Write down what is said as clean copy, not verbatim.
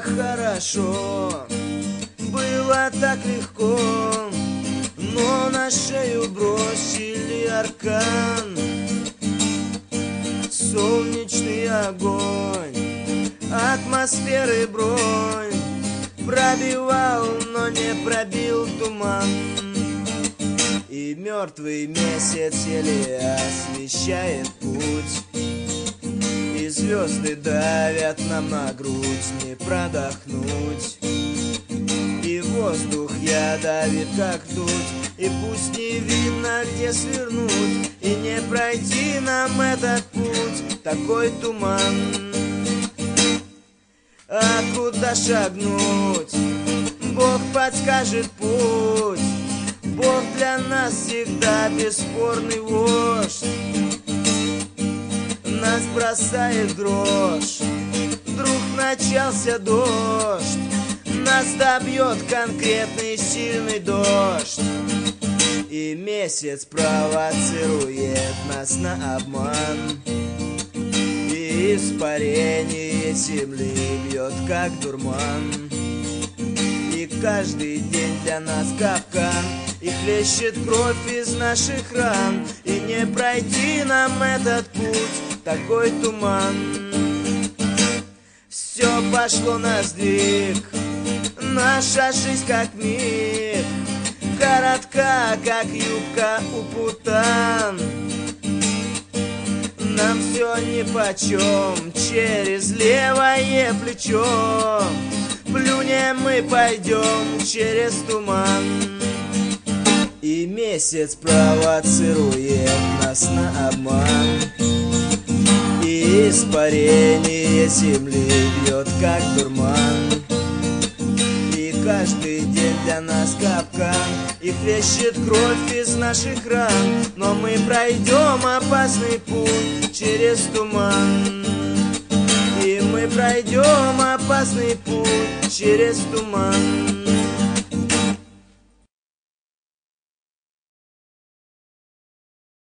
так хорошо, было так легко, но на шею бросили аркан. Солнечный огонь, атмосферы бронь пробивал, но не пробил туман. И мертвый месяц еле освещает путь, и звезды давят нам на грудь, не продохнуть. И воздух ядовит, как ртуть, и пусть не видно, где свернуть, и не пройти нам этот путь, такой туман. А куда шагнуть? Бог подскажет путь. Бог для нас всегда бесспорный вождь. Нас бросает дрожь, вдруг начался дождь, нас добьет конкретный сильный дождь. И месяц провоцирует нас на обман, и испарение земли бьет как дурман. И каждый день для нас капкан, и хлещет кровь из наших ран, и не пройти нам этот путь, такой туман. Все пошло на сдвиг, наша жизнь как миг, коротка, как юбка у путан. Нам все нипочем, через левое плечо плюнем мы пойдем через туман. И месяц провоцирует нас на обман, и испарение земли бьет как дурман. И каждый день для нас капкан, и хлещет кровь из наших ран, но мы пройдем опасный путь через туман. И мы пройдем опасный путь через туман.